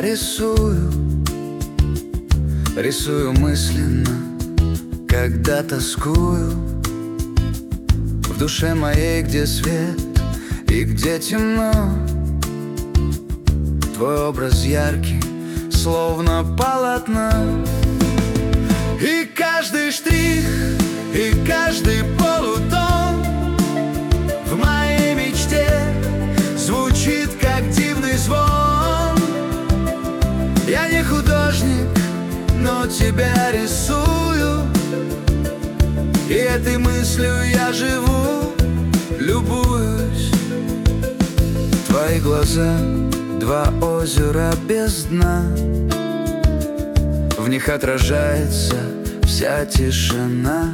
тебя рисую, рисую мысленно, когда тоскую. В душе моей, где свет и где темно, твой образ яркий, словно полотно. И каждый штрих, и каждый полутон в моей мечте звучит, как дивный звон. Я не художник, но тебя рисую, и этой мыслью я живу, любуюсь. Твои глаза — два озера без дна, в них отражается вся тишина.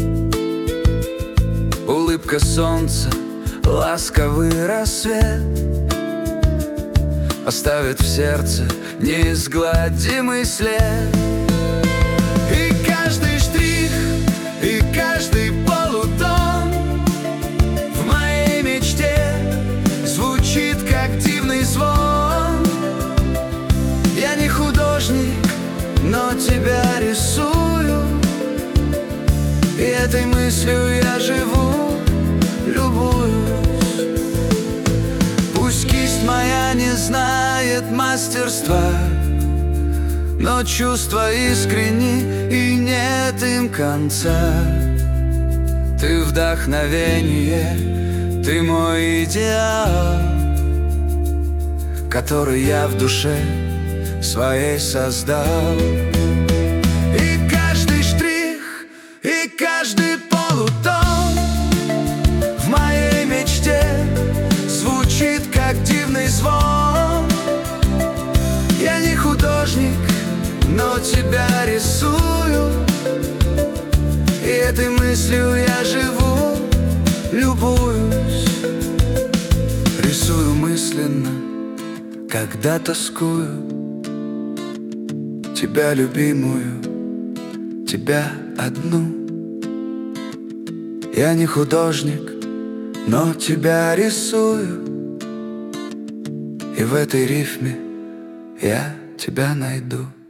Улыбка солнца, ласковый рассвет оставит в сердце неизгладимый след. И каждый штрих, и каждый полутон в моей мечте звучит, как дивный звон. Я не художник, но тебя рисую, и этой мыслью я живу, любуюсь. Пусть кисть моя не знает мастерства, но чувства искренни, и нет им конца. Ты вдохновение, ты мой идеал, который я в душе своей создал. И каждый штрих, и каждый полутон в моей мечте звучит, как дивный звон. Я не художник, но тебя рисую, и этой мыслью я живу, любуюсь. Рисую мысленно, когда тоскую, тебя любимую, тебя одну. Я не художник, но тебя рисую, и в этой рифме я тебя найду.